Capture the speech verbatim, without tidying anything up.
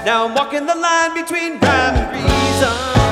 Now I'm walking the line between rhyme and reason.